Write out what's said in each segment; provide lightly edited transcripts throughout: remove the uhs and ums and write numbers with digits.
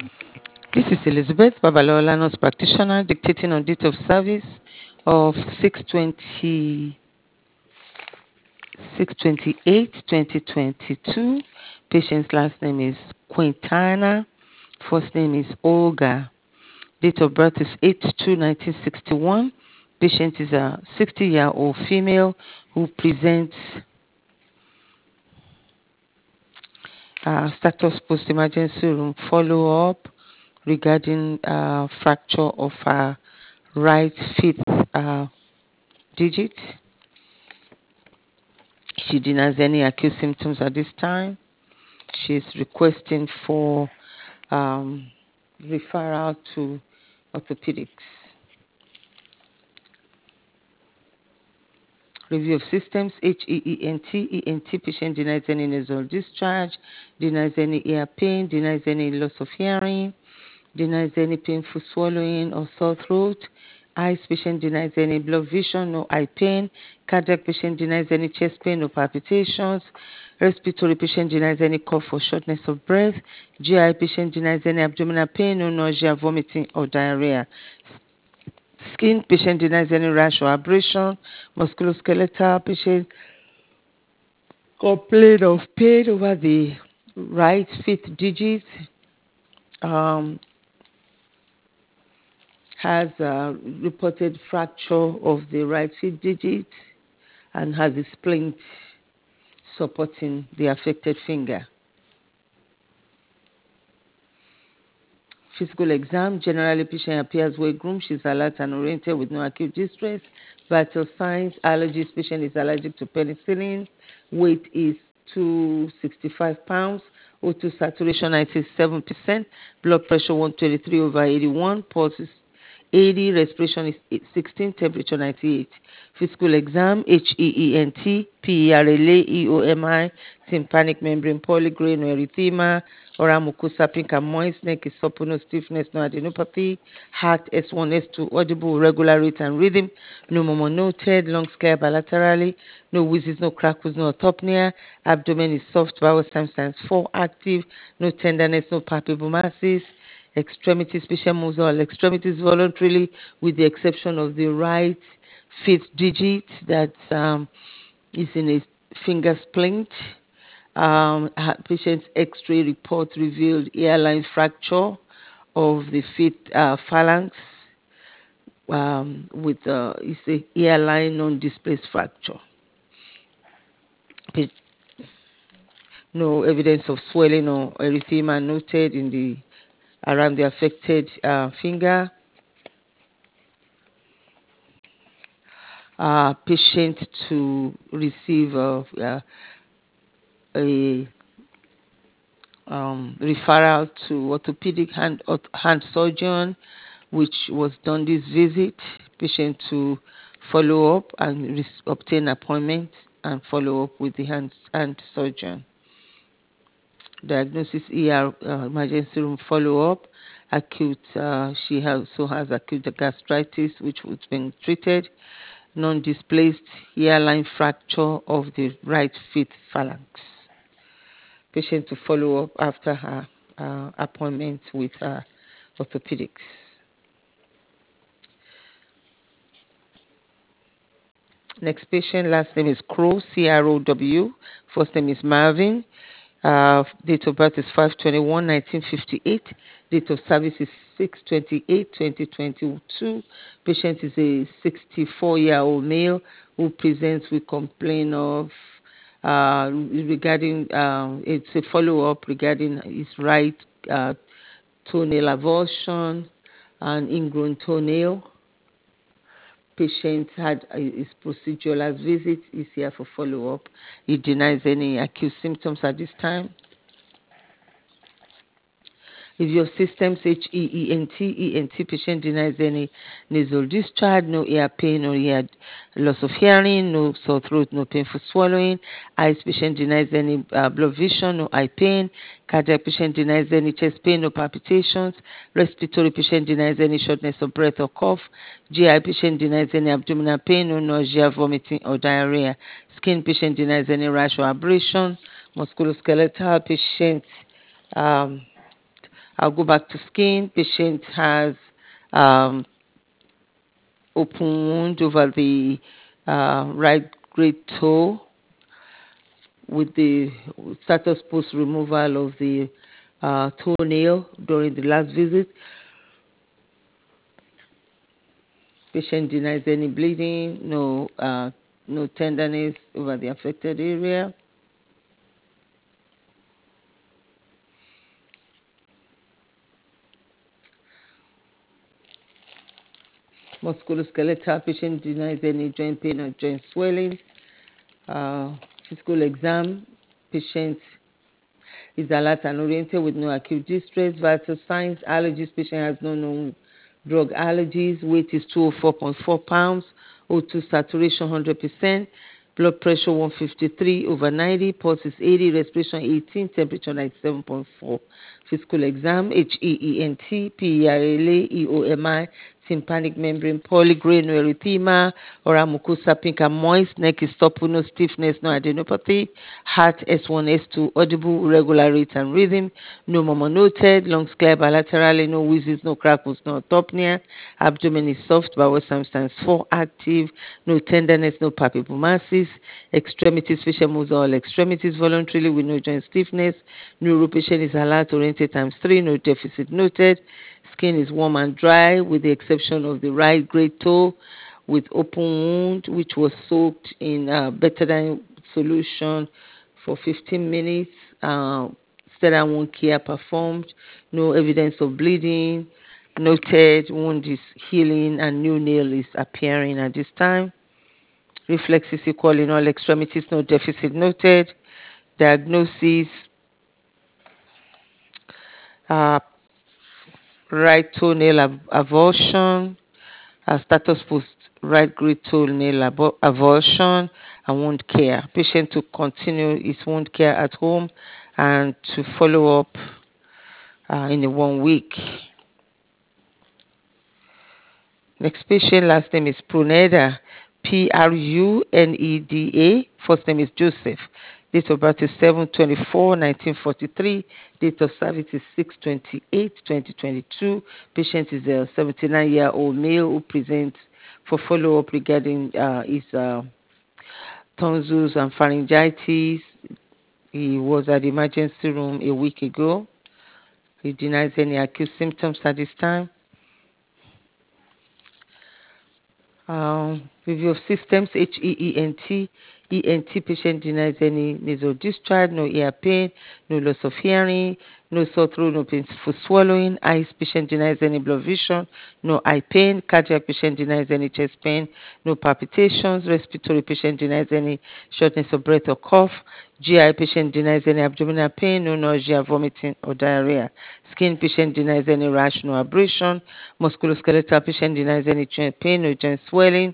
This is Elizabeth Babalola, nurse practitioner, dictating on date of service of 6/28/2022. Patient's last name is Quintana. First name is Olga. Date of birth is 8/2/1961. Patient is a 60-year-old female who presents status post-emergency room follow-up regarding fracture of her right fifth digit. She denies any acute symptoms at this time. She's requesting for um, referral to orthopedics. Review of systems, HEENT. Patient denies any nasal discharge, denies any ear pain, denies any loss of hearing, denies any painful swallowing or sore throat. Eyes patient denies any blood vision, no eye pain. Cardiac patient denies any chest pain, no palpitations. Respiratory patient denies any cough or shortness of breath. GI patient denies any abdominal pain, no nausea, vomiting or diarrhea. Skin patient denies any rash or abrasion. Musculoskeletal patient complain of pain over the right fifth digit. Um, has a reported fracture of the right fifth digit and has a splint supporting the affected finger. Physical exam, generally patient appears well groomed. She's alert and oriented with no acute distress. Vital signs, allergies, patient is allergic to penicillin. Weight is 265 pounds. O2 saturation 97%. Blood pressure 123/81. Pulse is 80. Respiration is 16. Temperature 98. Physical exam, HEENT, PERLA, EOMI, tympanic membrane polygrain or erythema, oral mucosa pink and moist, neck is supple, no stiffness, no adenopathy, heart S1, S2, audible, regular rate and rhythm, no murmur noted, lungs clear bilaterally, no wheezes, no crackles, no autopnea, abdomen is soft, bowel times 4 active, no tenderness, no palpable masses, extremities, patient moves all extremities voluntarily with the exception of the right fifth digit that is in a finger splint. Patient's X-ray report revealed hairline fracture of the fifth phalanx with it's a hairline non-displaced fracture. Pa- No evidence of swelling or erythema noted in the around the affected finger. Patient to receive a referral to orthopedic hand surgeon, which was done this visit. Patient to follow up and obtain appointment and follow up with the hand surgeon. Diagnosis ER emergency room follow up. Acute, she also has acute gastritis, which was being treated. Non-displaced hairline fracture of the right fifth phalanx. Patient to follow up after her appointment with orthopedics. Next patient, last name is Crow, CROW. First name is Marvin. Date of birth is 5/21/1958. Date of service is 6/28/2022. Patient is a 64-year-old male who presents with complaint of regarding it's a follow-up regarding his right toenail avulsion and ingrown toenail. Patient had his procedural last visit, is here for follow-up. He denies any acute symptoms at this time. Review of systems, HEENT. Patient denies any nasal discharge, no ear pain or ear loss of hearing, no sore throat, no painful swallowing. Eyes patient denies any blood vision, no eye pain. Cardiac patient denies any chest pain, no palpitations. Respiratory patient denies any shortness of breath or cough. GI patient denies any abdominal pain, no nausea, vomiting or diarrhea. Skin patient denies any rash or abrasion. Musculoskeletal patient I'll go back to skin. Patient has um, open wound over the right great toe with the status post removal of the toenail during the last visit. Patient denies any bleeding, no tenderness over the affected area. Musculoskeletal, patient denies any joint pain or joint swelling. Uh, Physical exam, patient is alert and oriented with no acute distress. Vital signs, allergies, patient has no known drug allergies. Weight is 204.4 pounds. O2 saturation 100%. Blood pressure 153/90. Pulse is 80. Respiration 18. Temperature 97.4. Physical exam, HEENT, PERLA, EOMI, tympanic membrane, polygranular erythema, oral mucosa pink and moist, neck is supple, no stiffness, no adenopathy, heart S1, S2, audible, regular rate and rhythm, no murmur noted, lungs clear bilaterally, no wheezes, no crackles, no autopnea, abdomen is soft, bowel substance 4 active, no tenderness, no palpable masses, extremities, facial moves all extremities voluntarily with no joint stiffness, neuro patient is alert, oriented ×3, no deficit noted, skin is warm and dry with the exception of the right great toe with open wound which was soaked in betadine solution for 15 minutes. Sterile wound care performed. No evidence of bleeding. Noted wound is healing and new nail is appearing at this time. Reflex is equal in all extremities. No deficit noted. Diagnosis: uh, right toenail avulsion, status post right great toenail avulsion, and wound care. Patient to continue his wound care at home and to follow up in a 1 week. Next patient, last name is Pruneda, Pruneda. First name is Joseph. Date of birth is 7/24/1943. Date of service is 6/28/2022. Patient is a 79-year-old male who presents for follow-up regarding his tonsils and pharyngitis. He was at the emergency room a week ago. He denies any acute symptoms at this time. Review of systems, HEENT. ENT patient denies any nasal discharge, no ear pain, no loss of hearing, no sore throat, no painful swallowing. Eyes patient denies any blood vision, no eye pain. Cardiac patient denies any chest pain, no palpitations. Respiratory patient denies any shortness of breath or cough. GI patient denies any abdominal pain, no nausea, vomiting, or diarrhea. Skin patient denies any rash, no abrasion. Musculoskeletal patient denies any joint pain, no joint swelling.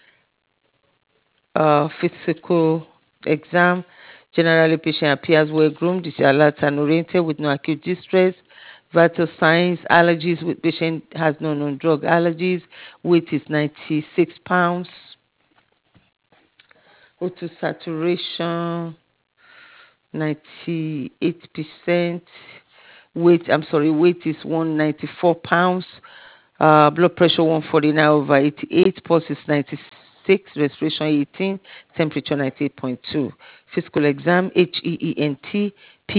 Physical exam. Generally, patient appears well groomed, is alert and oriented with no acute distress. Vital signs, allergies with patient has no known drug allergies. Weight is 96 pounds. O2 saturation 98%. Weight is 194 pounds. Blood pressure 149/88. Pulse is 96. Respiration 18. Temperature 98.2. Physical exam, HEENT,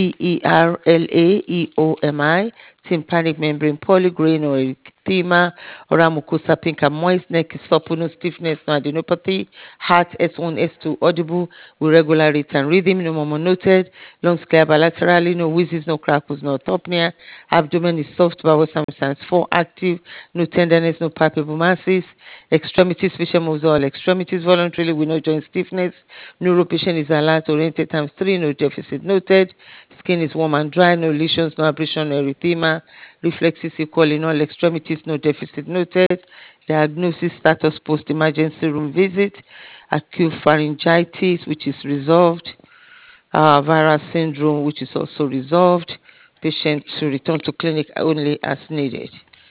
PERLA, tympanic membrane, polygrain or erythema, oral mucosa pink and moist, neck is supple, no stiffness, no adenopathy, heart S1, S2, audible with regular rate and rhythm, no murmur noted, lungs clear bilaterally, no wheezes, no crackles, no autopnea, abdomen is soft, bowel substance 4 active, no tenderness, no palpable masses, extremities, facial moves all extremities voluntarily with no joint stiffness, neuro patient is alert, oriented ×3, no deficit noted, skin is warm and dry, no lesions, no abrasion, no erythema, reflexes equal in all extremities, no deficit noted, diagnosis status post emergency room visit, acute pharyngitis, which is resolved, viral syndrome, which is also resolved, patient to return to clinic only as needed.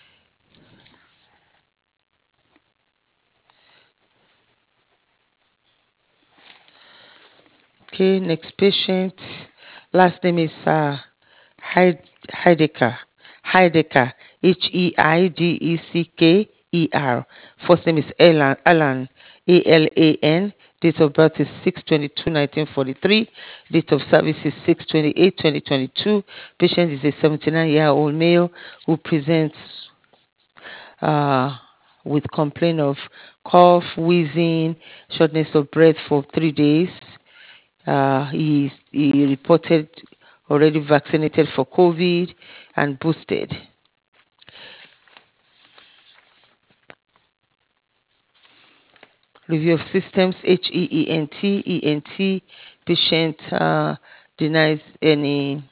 Okay, next patient. Last name is Heidecker. Heidecker, Heidecker. First name is Alan, Alan. Date of birth is 6/22/1943. Date of service is 6/28/2022. Patient is a 79-year-old male who presents uh, with complaint of cough, wheezing, shortness of breath for 3 days. He reported already vaccinated for COVID and boosted. Review of systems, HEENT. Patient denies any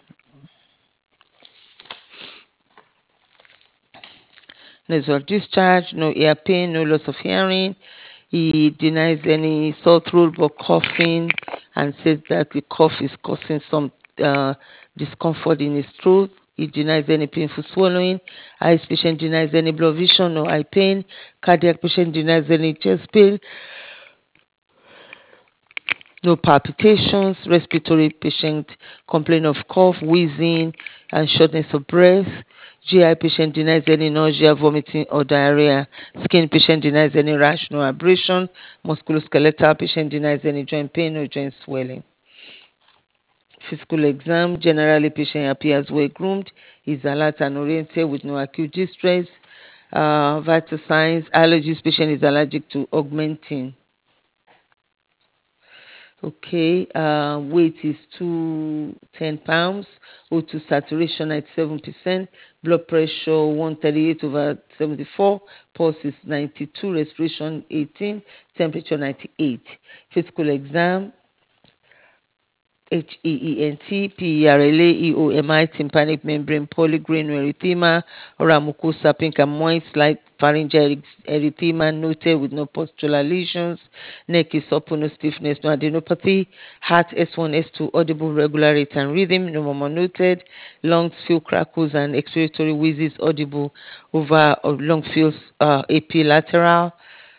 nasal discharge, no ear pain, no loss of hearing. He denies any sore throat but coughing and says that the cough is causing some discomfort in his throat. He denies any painful swallowing. Eyes patient denies any blood vision or eye pain. Cardiac patient denies any chest pain. No palpitations. Respiratory patient complain of cough, wheezing, and shortness of breath. GI patient denies any nausea, vomiting, or diarrhea. Skin patient denies any rash, no abrasion. Musculoskeletal patient denies any joint pain or joint swelling. Physical exam, generally patient appears well groomed, is alert and oriented with no acute distress. Vital signs, allergies, patient is allergic to augmentin. Okay, weight is 210 pounds, O2 saturation 97%, blood pressure 138/74, pulse is 92, respiration 18, temperature 98. Physical exam, HEENT, PERLA, EOMI, tympanic membrane polygreen oral mucosa pink and moist, slight pharyngeal erythema noted with no postural lesions, neck is supple, no stiffness, no adenopathy, heart S1, S2, audible regular rate and rhythm, no murmur noted, lungs feel crackles and expiratory wheezes audible over lung feels AP lateral,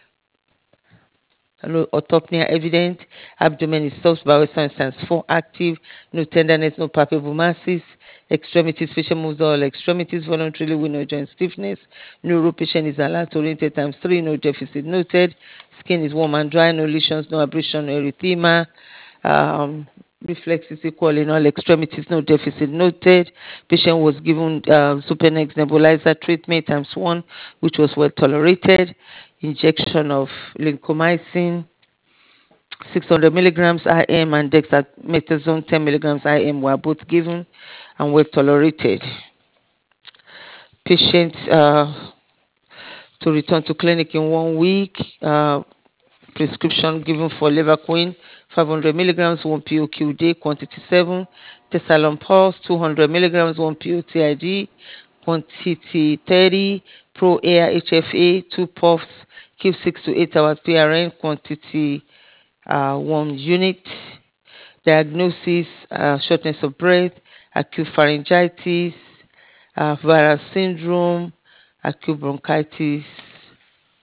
no orthopnea evident, abdomen is soft, bowel signs 4 active, no tenderness, no palpable masses, extremities, patient moves all extremities voluntarily with no joint stiffness, neuro patient is alert, oriented ×3, no deficit noted, skin is warm and dry, no lesions, no abrasion, no erythema, reflex is equal in all extremities, no deficit noted. Patient was given Supanex nebulizer treatment ×1, which was well tolerated. Injection of lincomycin 600 milligrams IM and dexamethasone 10 milligrams IM were both given and well tolerated. Patient to return to clinic in 1 week. Prescription given for Levaquin 500 milligrams 1 POQ day, quantity 7. Tessalon Pulse 200 milligrams 1 POTID, quantity 30. Pro Air HFA 2 puffs, keep 6 to 8 hours PRN, quantity 1 unit. Diagnosis, shortness of breath, acute pharyngitis, viral syndrome, acute bronchitis.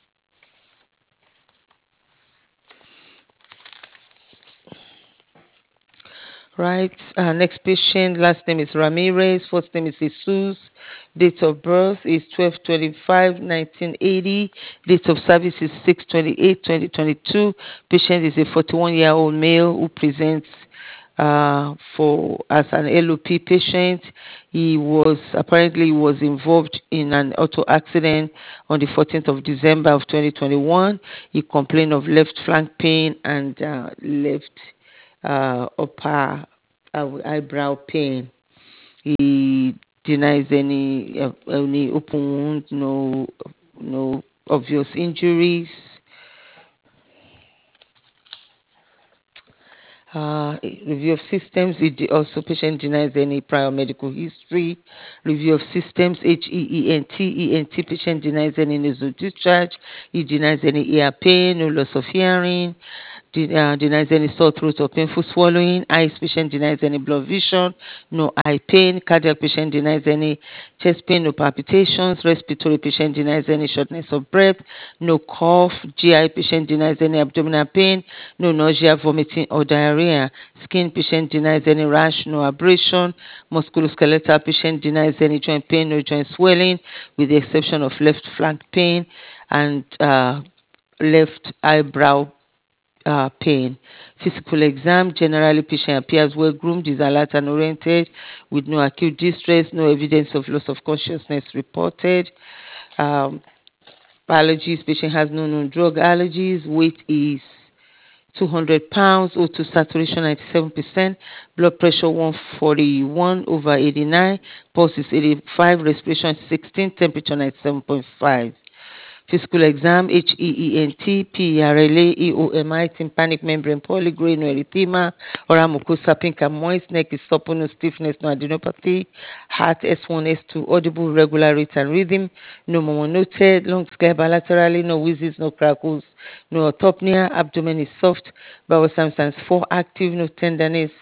Right. Next patient, last name is Ramirez, first name is Jesus, date of birth is 12/25/1980, date of service is 6/28/2022. Patient is a 41-year-old male who presents for as an LOP patient. He was involved in an auto accident on the 14th of December of 2021. He complained of left flank pain and left upper eyebrow pain. He denies any open wound, no obvious injuries. Review of systems. Also, patient denies any prior medical history. Review of systems. HEENT. Patient denies any nasal discharge. He denies any ear pain, no loss of hearing. denies any sore throat or painful swallowing. Eyes patient denies any blood vision, no eye pain. Cardiac patient denies any chest pain, no palpitations. Respiratory patient denies any shortness of breath, no cough. GI patient denies any abdominal pain, no nausea, vomiting or diarrhea. Skin patient denies any rash, no abrasion. Musculoskeletal patient denies any joint pain, no joint swelling, with the exception of left flank pain and left eyebrow pain. Physical exam, generally patient appears well groomed, is alert and oriented with no acute distress, no evidence of loss of consciousness reported. Um, Allergies, patient has no known drug allergies. Weight is 200 pounds, O2 saturation 97%, blood pressure 141/89, pulse is 85, respiration 16, temperature 97.5. Physical exam, HEENT, PERLA, EOMI, tympanic membrane polygrade, no erythema, oral mucosa pink and moist, neck is supple, no stiffness, no adenopathy, heart S1, S2, audible, regular rate and rhythm, no murmur noted, lungs clear bilaterally, no wheezes, no crackles, no autopnea, abdomen is soft, bowel signs 4 active, no tenderness,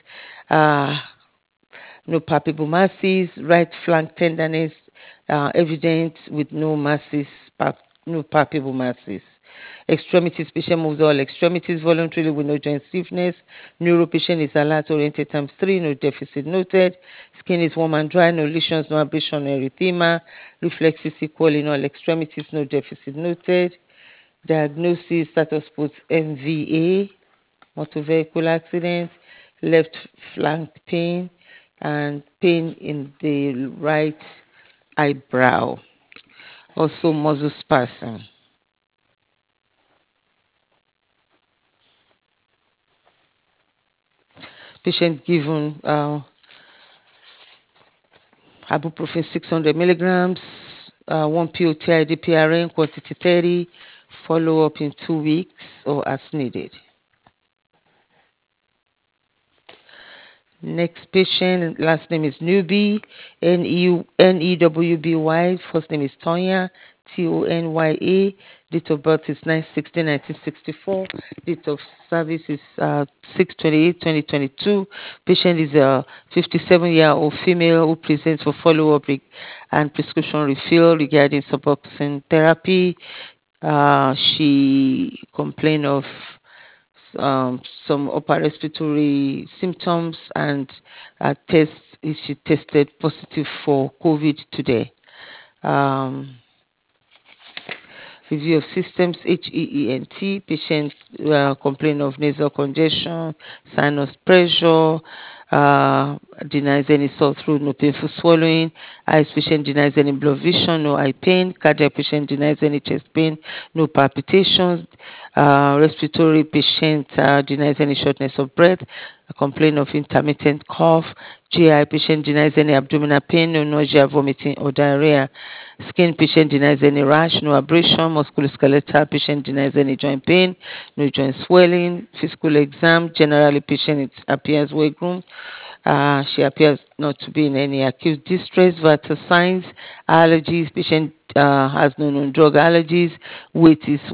no palpable masses, right flank tenderness evident with no masses, no palpable masses. Extremities, patient moves all extremities voluntarily with no joint stiffness. Neuro patient is alert oriented times 3, no deficit noted. Skin is warm and dry, no lesions, no abrasion, no erythema. Reflexes equal in all extremities, no deficit noted. Diagnosis, status puts MVA, motor vehicle accident, left flank pain, and pain in the right eyebrow. Also muscle spasm. Patient given ibuprofen 600 milligrams, 1 pill TID PRN, quantity 30, follow up in 2 weeks or as needed. Next patient, last name is Newby, Newby. First name is Tonya, Tonya. Date of birth is 9/16/1964. Date of service is 6/28/2022. Patient is a 57-year-old female who presents for follow-up and prescription refill regarding suboxone therapy. She complained of some upper respiratory symptoms, and she tested positive for COVID today. Um, Review of systems, HEENT, patient complain of nasal congestion, sinus pressure, denies any sore throat, no painful swallowing. Eyes patient denies any blood vision, no eye pain. Cardiac patient denies any chest pain, no palpitations. Respiratory patient denies any shortness of breath, complain of intermittent cough. GI patient denies any abdominal pain, no nausea, vomiting or diarrhea. Skin patient denies any rash, no abrasion. Musculoskeletal patient denies any joint pain, no joint swelling. Physical exam, generally patient appears well groomed. She appears not to be in any acute distress. Vital signs, allergies, patient has no known drug allergies. Weight is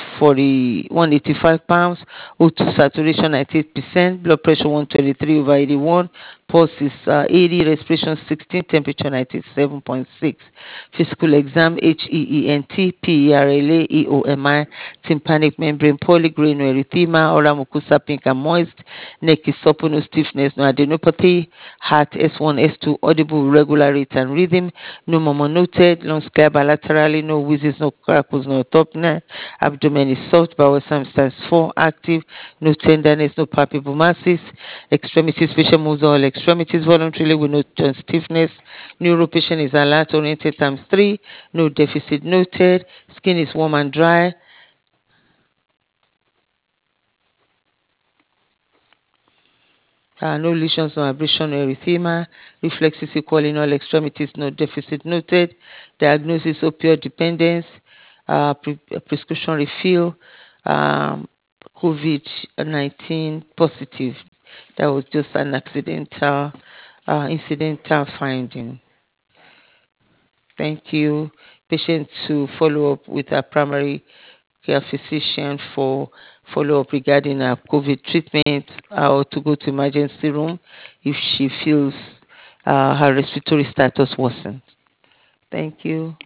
185 pounds. O2 saturation 98%. Blood pressure 123/81. Pulse is 80. Respiration 16. Temperature 97.6. Physical exam, HEENT, PERLA, EOMI, tympanic membrane polygrade, no erythema, oral mucosa pink and moist, neck is supple, no stiffness, no adenopathy, heart S1, S2, audible, regular rate and rhythm, no murmur noted, lungs clear bilaterally, no wheezes, no crackles, no autopnea, abdomen is soft, bowel substance 4 active, no tenderness, no palpable masses, extremities, patient moves all extremities voluntarily with no joint stiffness, neuro patient is alert oriented times 3, no deficit noted, skin is warm and dry, no lesions, no abrasion, no erythema, reflexes equal in all extremities, no deficit noted, diagnosis opioid dependence, prescription refill, COVID-19 positive. That was just an accidental, incidental finding. Thank you. Patient to follow up with a primary her physician for follow-up regarding her COVID treatment, or to go to emergency room if she feels her respiratory status worsens. Thank you.